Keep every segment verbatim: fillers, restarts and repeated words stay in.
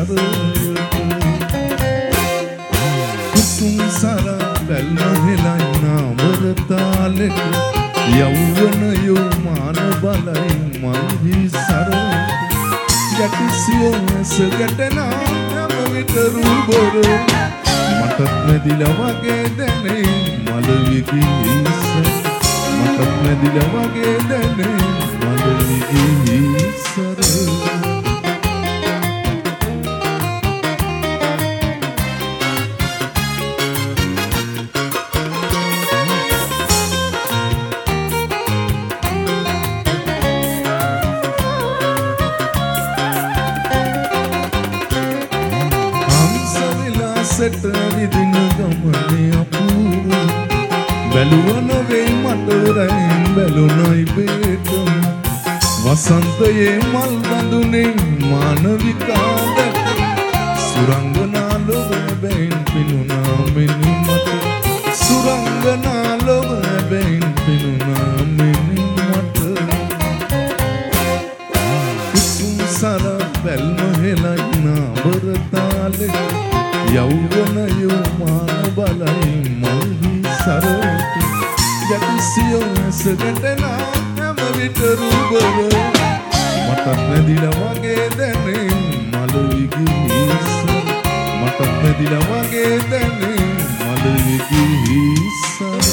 සරයට කුසුම් සර බැල්මහෙලයි නාමරතාලෙට යෞවනයෝ මාන බලයි මල්හි සරයට යටිසියෝ ඇස ගැටෙනා හැම විට රුබර මටත් නැදිලා වගේ දැනේ මලවිකි ඉස්සර මටත් නැදිලා වගේ දැනේ මලවිකි ඉස්සර සෙට විදින ගමනේ අපූරු බැලුවන වෙයි මට රැයින් බැලුනයි බේටම වසන්තයේ මල් බඳුනේ මානවිකාද සුරංගනා ලොව බැයින් පිනුනා මෙනි මට සුරංගනා ලොව බැයින් පිනුනා මෙනි මට කුසුම් සර බැල්ම හෙලයි නාබරතාලේ යෞවනයෝ මාන බලයි මල්හි සරට යටිසියෝ ඇස ගැටෙනා හැම විට රුබර මටත් නැදිලා වගේ දැනේ මලවිකි ඉස්සර මටත් නැදිලා වගේ දැනේ මලවිකි ඉස්සර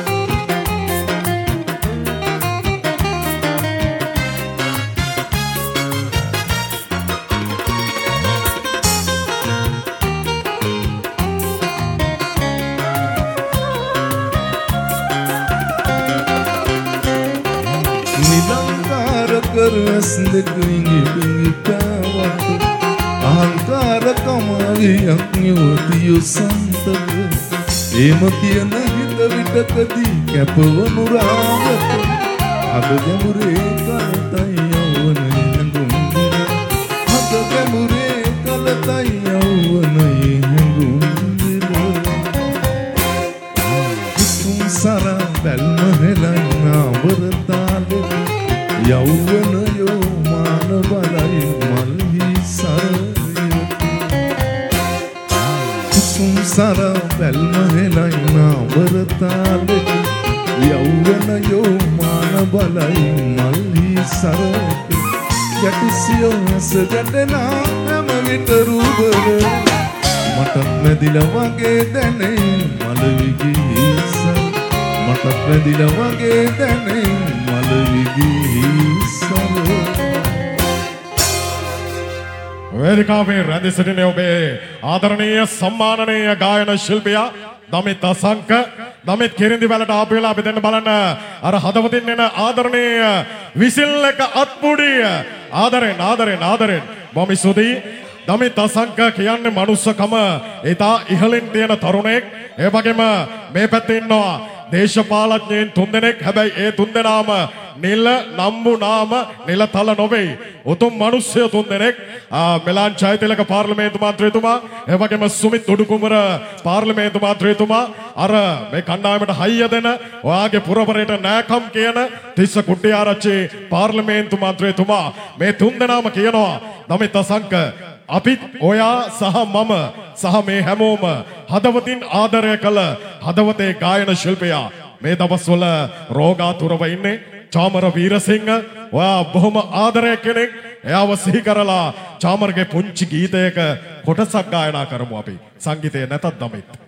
කරස් දෙකින්ගි පිංගි කාවත් අහංකාර කමාවියක් නියුතියු සන්තක එම කියන හිත විටකදී කැපවනු රාගත අද ගැමුරේ කලතයි යවනේ හැඟුම්දිර අද ගැමුරේ කලතයි යවනේ හැඟුම්දිර කුසුම් සර බැල්ම හෙලයි නාවරතාලේ යෞවනයෝ මාන බලයි මල්හි සරයට කුසුම් සර බැල්ම හෙලයි නාවරතාලෙට යෞවනයෝ මාන බලයි මල්හි සරයට යටිසියෝ ඇස ගැටෙනා හැම විට රුබර මටත් නැදිලා වගේ දැනේ මලවිකි ඉස්සර මටත් නැදිලා වගේ දැනේ වේදිකාවේ රැඳී සිටින ඔබේ ආදරණීය සම්මානනීය ගායන ශිල්පියා දමිත් අසංක දමිත් කිරිඳි වලට ආපු වෙලාව අපි දෙන්න බලන්න අර හදවතින් එන ආදරණීය විසිල් එක අත්පුඩිය ආදරෙන් ආදරෙන් ආදරෙන් බොමි සුදී දමිත් අසංක කියන්නේ මනුස්සකම ඒතා ඉහළින් තියෙන තරුණෙක් ඒ වගේම මේ පැත්තේ ඉන්නවා දේශපාලඥයන් තුන්දෙනෙක් හැබැයි ඒ තුන්දෙනාම නිල නම්බු නාම නිලතල නොවේ උතුම් මිනිස්සු තුන්දෙනෙක් මෙලාන් චෛතලක පාර්ලිමේන්තු මන්ත්‍රීතුමා ඒ වගේම සුමිත් උඩුකුමර පාර්ලිමේන්තු මන්ත්‍රීතුමා අර මේ කණ්ඩායමට හයිය දෙන ඔයාගේ පුරවරයට නෑකම් කියන තිස්ස කුට්ටිආරච්චි පාර්ලිමේන්තු මන්ත්‍රීතුමා මේ තුන්දෙනාම කියනවා දමිත් අසංක අපිත් ඔයා සහ මම සහ මේ හැමෝම හදවතින් ආදරය කළ හදවතේ ගායන ශිල්පියා මේ දවස්වල රෝගාතුරව ඉන්නේ චාමර වීරසිංහ ඔයා බොහොම ආදරය කෙනෙක් එයාව සිහි කරලා චාමරගේ පුංචි ගීතයක කොටසක් ගායනා කරමු අපි සංගීතය නැතත් දමිත්